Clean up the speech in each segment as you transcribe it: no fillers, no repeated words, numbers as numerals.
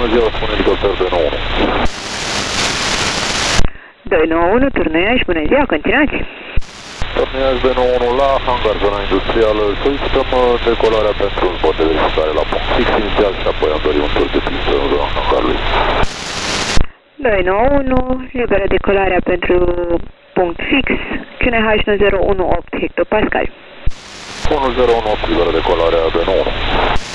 bună ziua, spune elicopter 291. 291, Târnăiaș, bună ziua, continuați. Târnăiaș 291 la hangar, zona industrială, solicităm decolarea pentru un zbor de verificare la punct fix inițial și apoi am dorit un tur de pistă în zona hangarului. 291, liberă decolarea pentru punct fix, QNH 1018 hectopascal. 1018, liberă decolarea 291.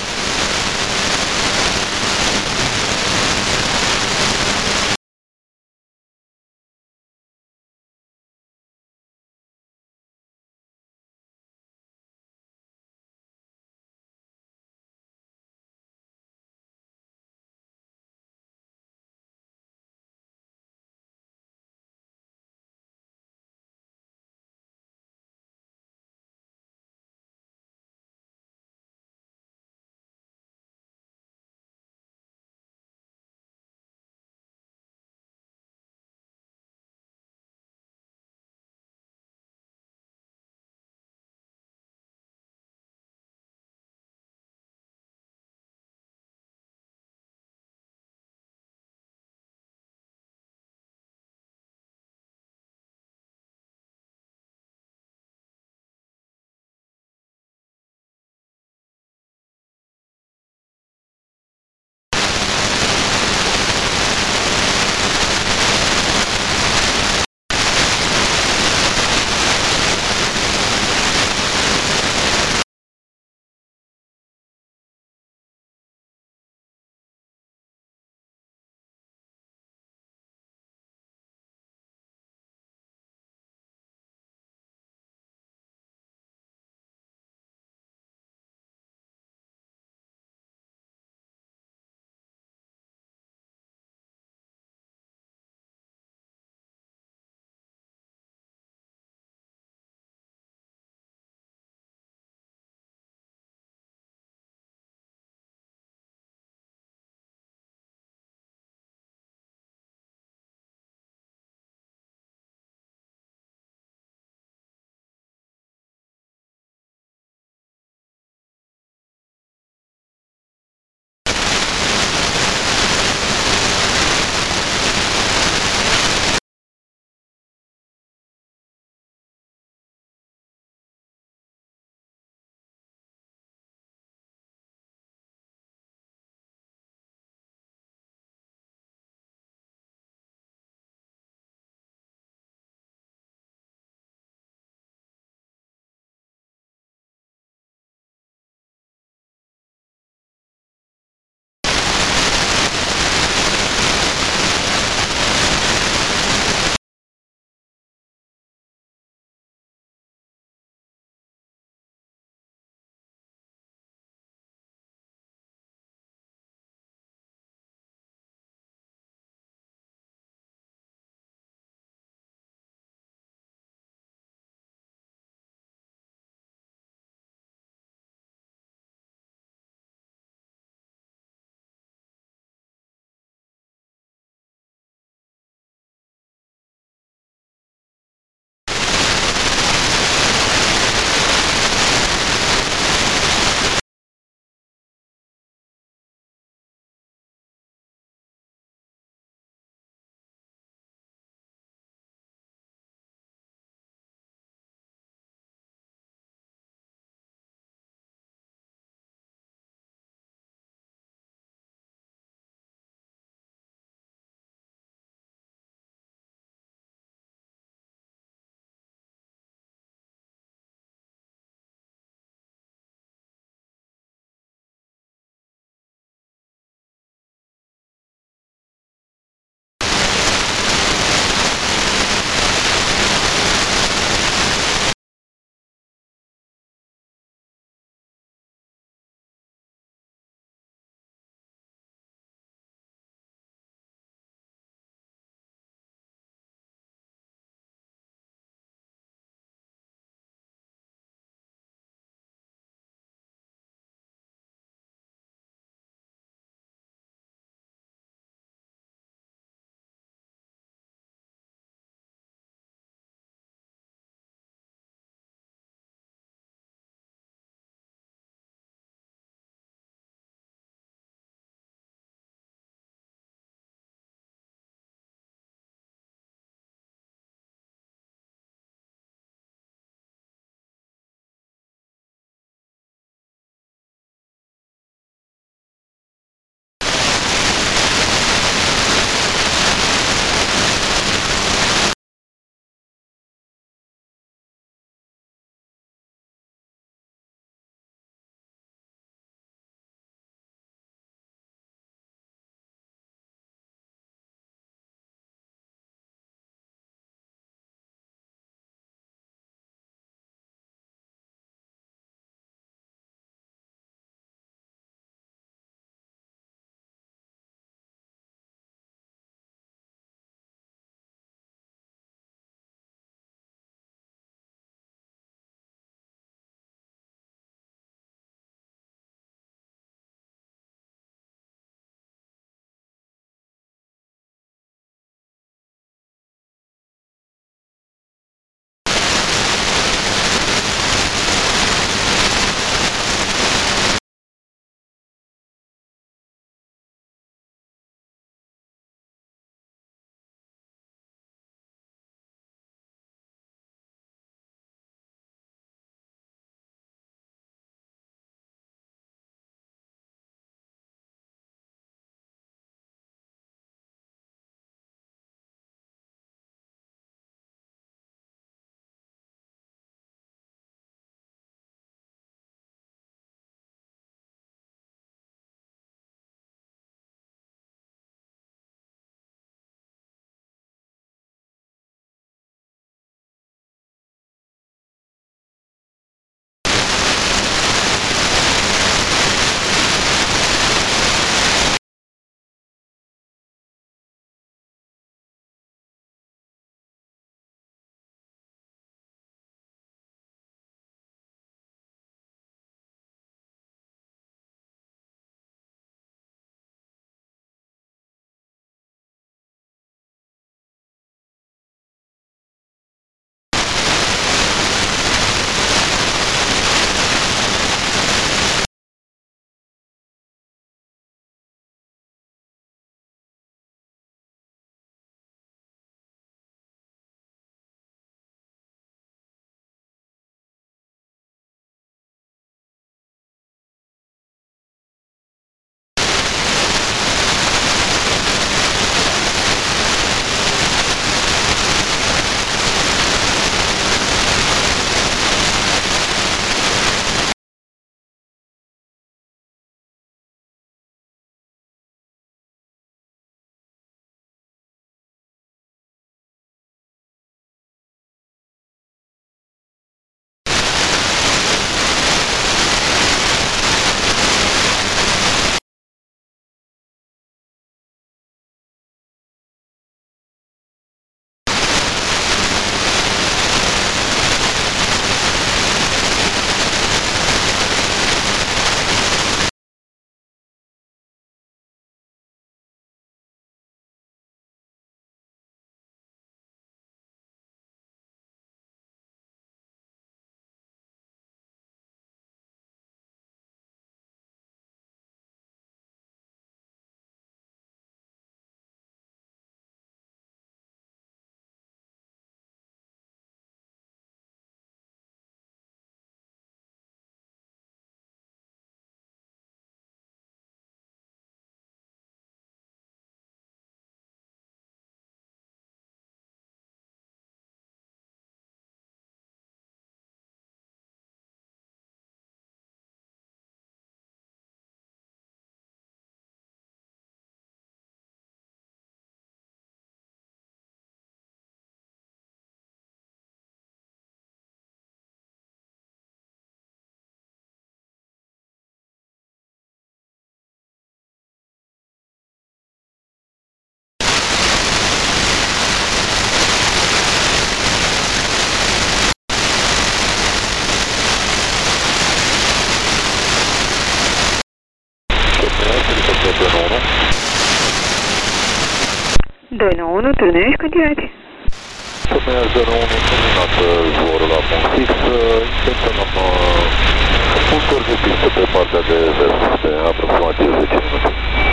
291, turnești, continuați. Turnează 01, terminată zborul la punct fix, intenționăm un tur de pistă pe partea de vest, de aproximativ 10 minute.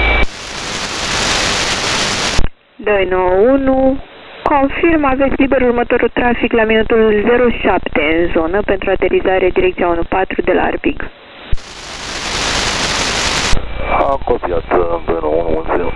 291, confirm, aveți liber următorul trafic la minutul 07 în zonă pentru aterizare direcția 14 de la Arpig. Am copiat 291,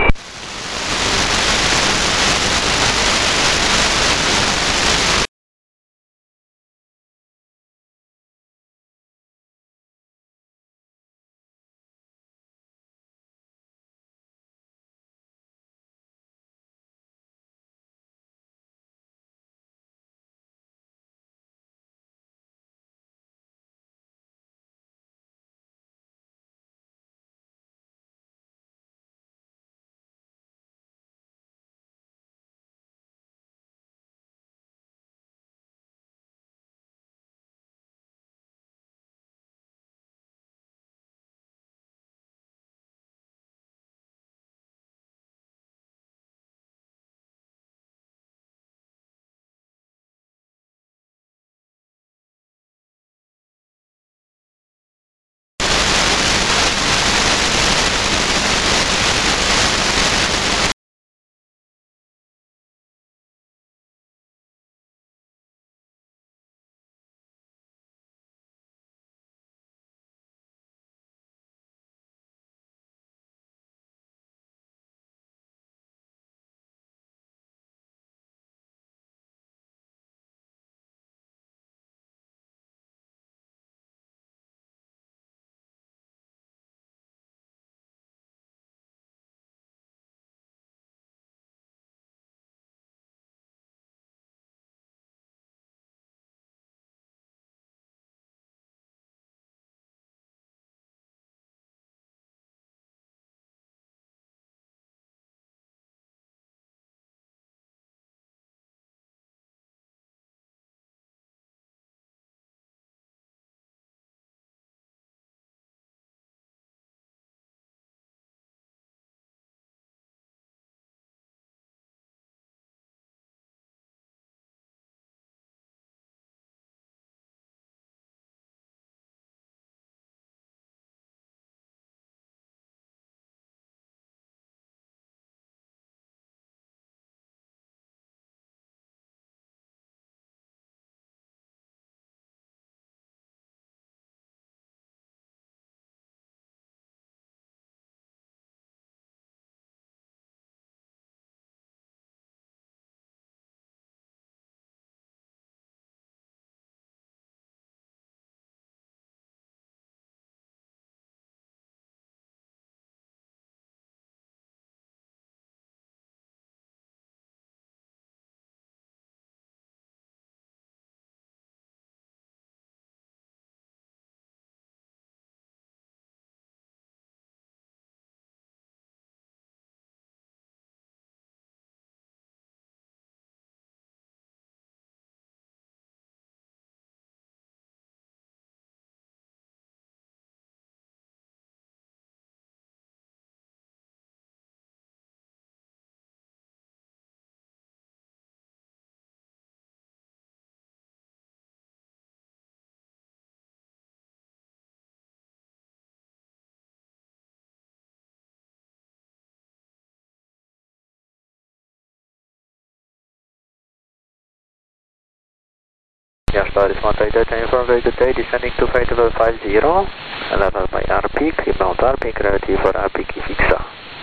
Yes, Response data inform very good day, descending to flight level 50, level by RPIC, inbound RPIC, relative for RPIC fixa.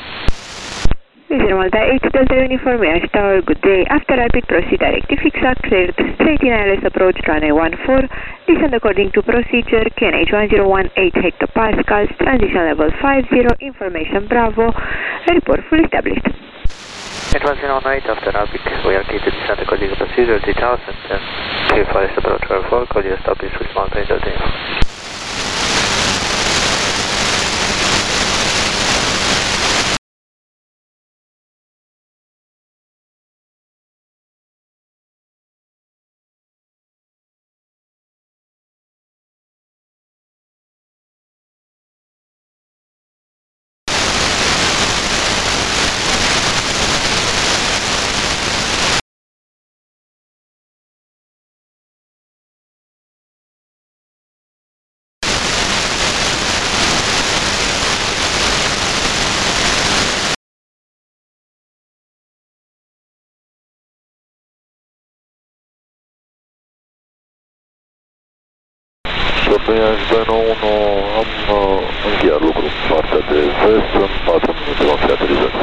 Vision Malta 8 Delta Uniform Yash Tower, good day. After RPIC proceed direct to fixa, cleared straight in ILS approach runway 14, descend according to procedure, QNH 1018 hectopascals, transition level 50, information Bravo, report full established. It was 08 after RPIC, we are key to descend according to procedure 3000 and clear for approach 4, call you established with Malta 8 Delta Uniform. Sorbianș 291, am încheiat lucru în partea de vest, în 4 minute vom fi aterizați.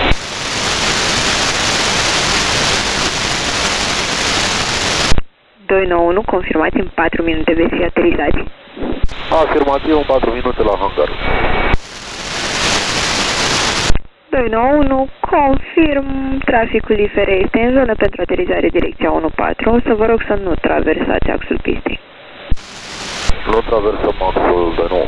291, confirmați, în 4 minute veți fi aterizați. Afirmativ, în 4 minute la hangar. 291, confirm, traficul IFR este în zonă pentru aterizare direcția 14, o să vă rog să nu traversați axul pistei. Nu traversăm axul de nou.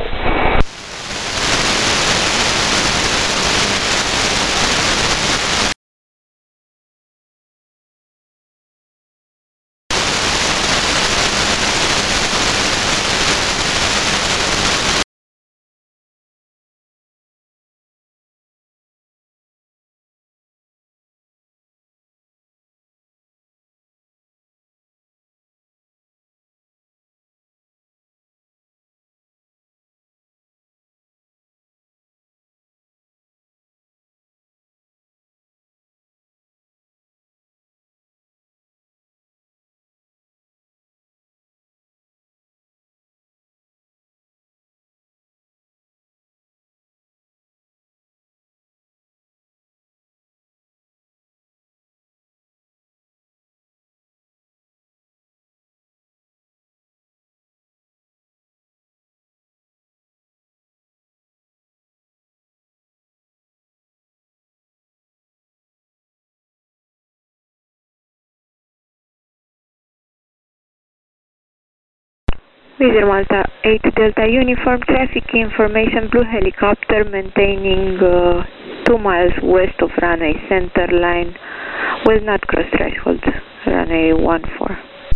Wizard Malta 8 Delta Uniform, traffic information, blue helicopter maintaining 2 miles west of runway center line, will not cross threshold, runway 14.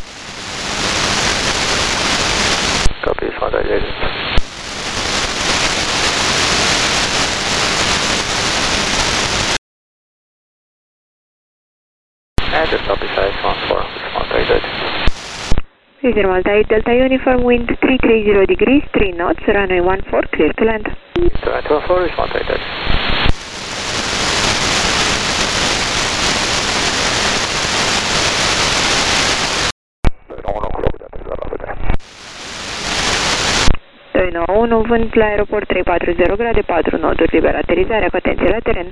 Copy, Swan Legend. And the stop is size 14, Swan Legend. Wizard Malta 8 Delta Uniform, wind 330 degrees, 3 knots, runway 14, clear to land. Instrument 14, Swan Legend. Doi 91, vânt la aeroport 340 grade, 4 noduri, liber aterizarea, cu atenție la teren.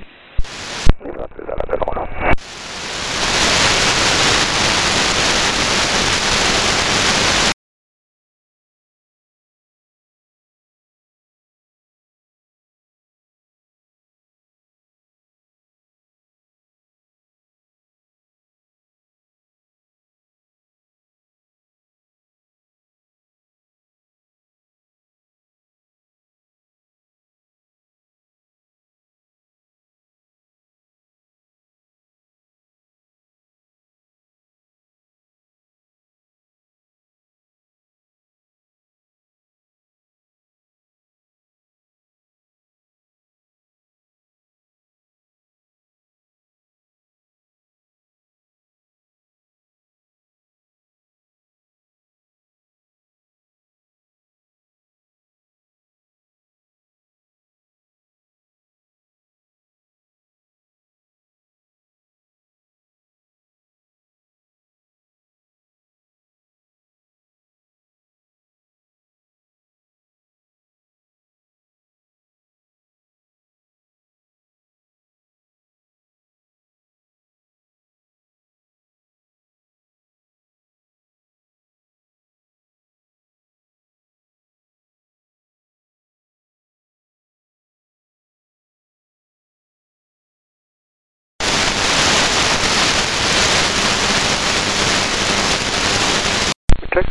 Check.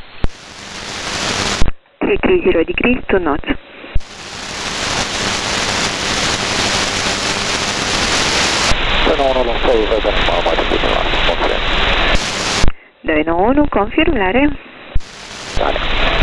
330 degrees, 2 knots. Fenomenul sol, vedem mai puțin la atmosferă. 291, confirmare. Tare.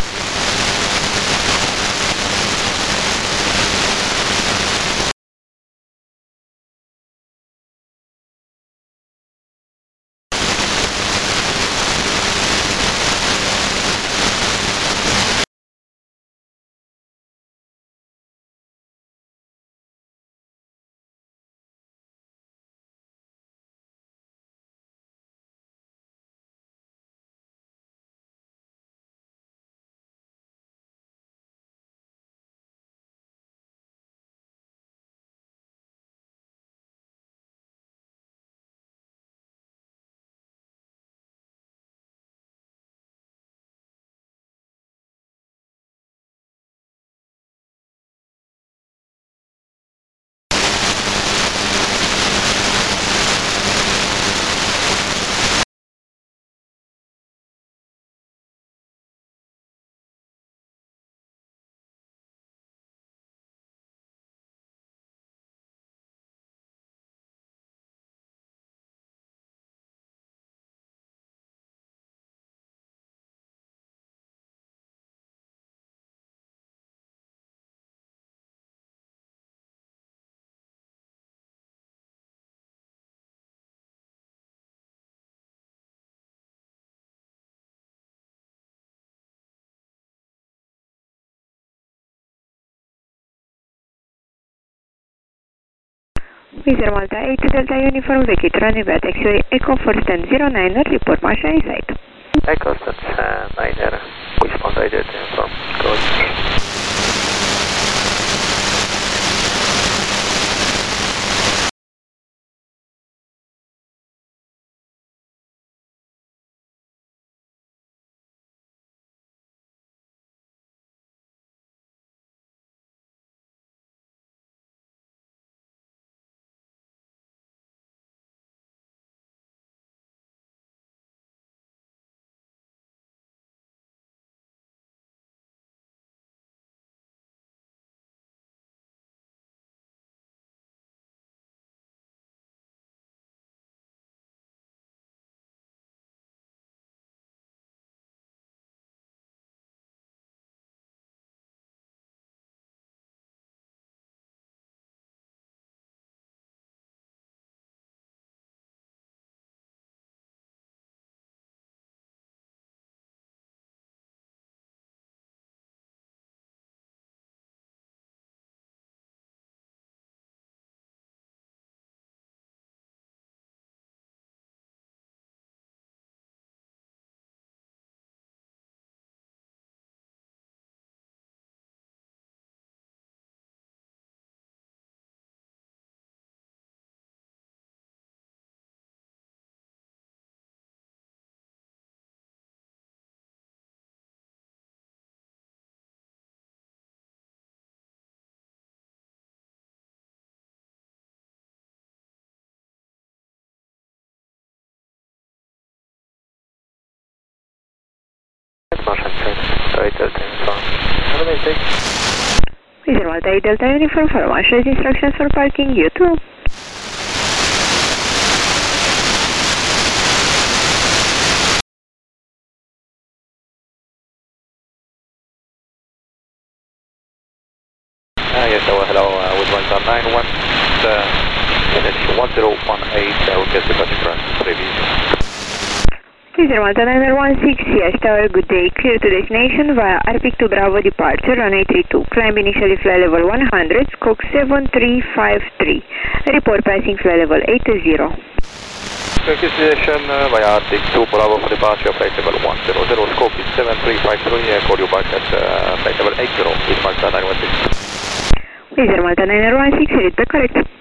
Wizard Malta 8 Delta Uniform Vicky, running via taxiway Echo for stand 09, report Marshall inside. Echo stand 9, respond ID to inform. Code. Marshall inside. 8 Delta Uniform. Have a nice day. Wizard Malta 8 Delta Uniform for Marshall's instructions for parking, you too. Yes, hello, with 191, finish 1018, will get the touch front, previous. Wizard Malta 916, yes tower, good day, clear to destination via Arctic to Bravo departure, runway 32, climb initially fly level 100, scope 7353, report passing fly level 80. Turkish station via Arctic to Bravo for departure, flight level 100, scope is 7353, call you back at flight level 80, with Malta 916. Wizard Malta 916, read the correct.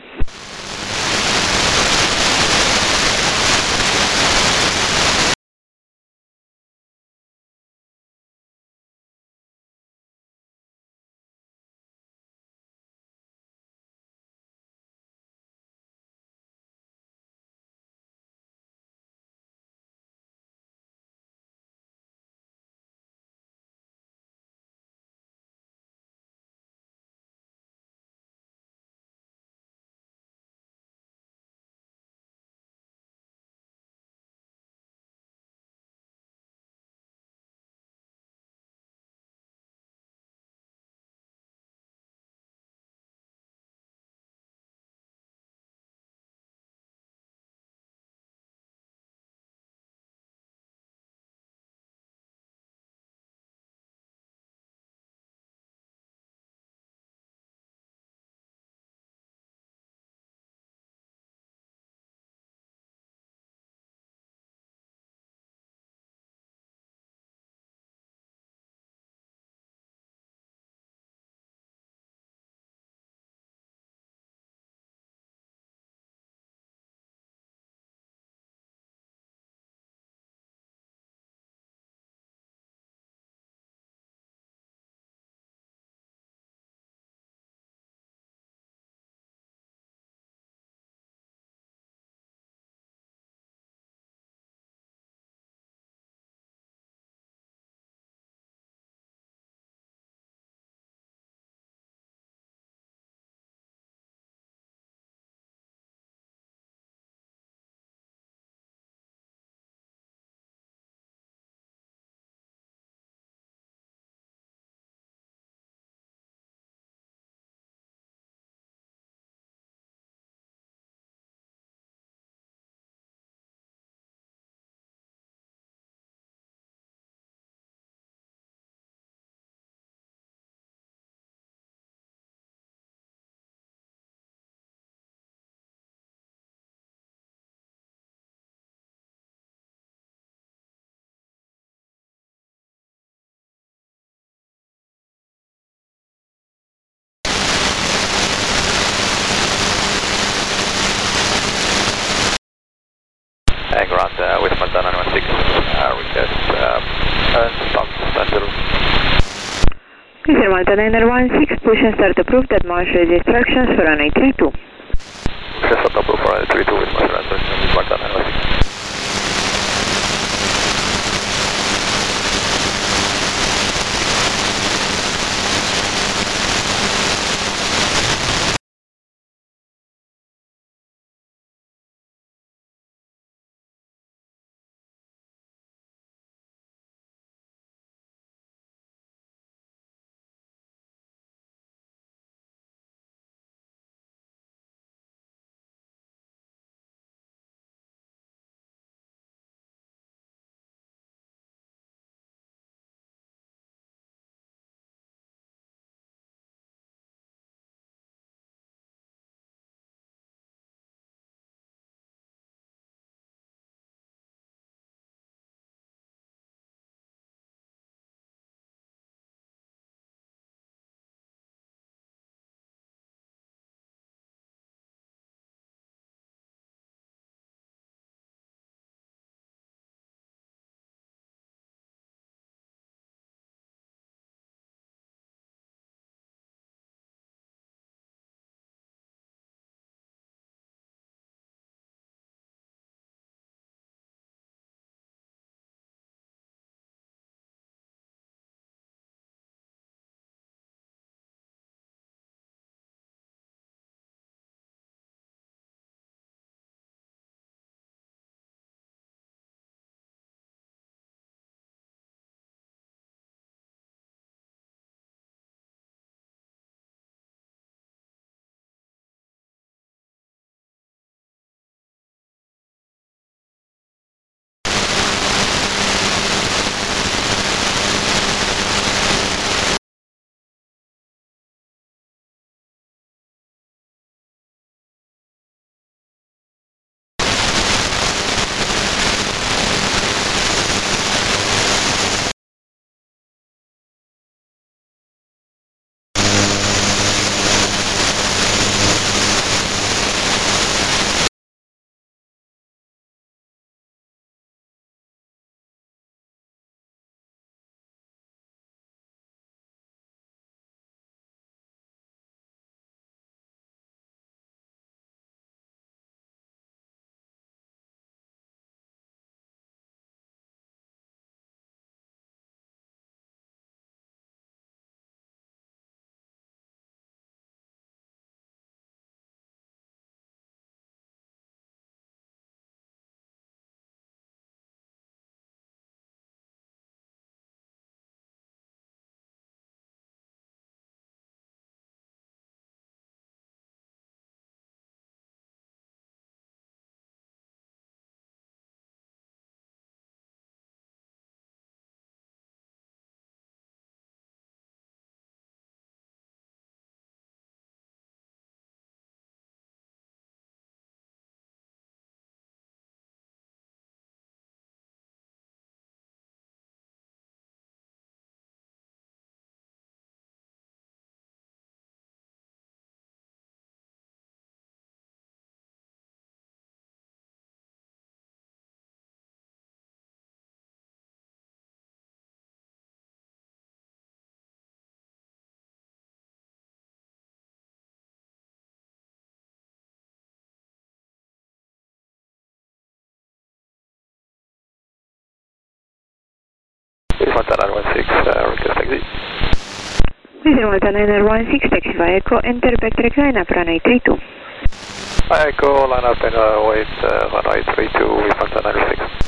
hang around with Montana 916, request start standard. Visual Malta 916, push and start approved at marsh radio instructions for runway 32. Push and start approved for runway 32 with marsh radio instructions with Montana 916. Montana 916, request exit. Visual Malta 916, taxi via Echo, enter backtrack lineup runway 32. Echo, line up and wait runway 32 with Montana 916.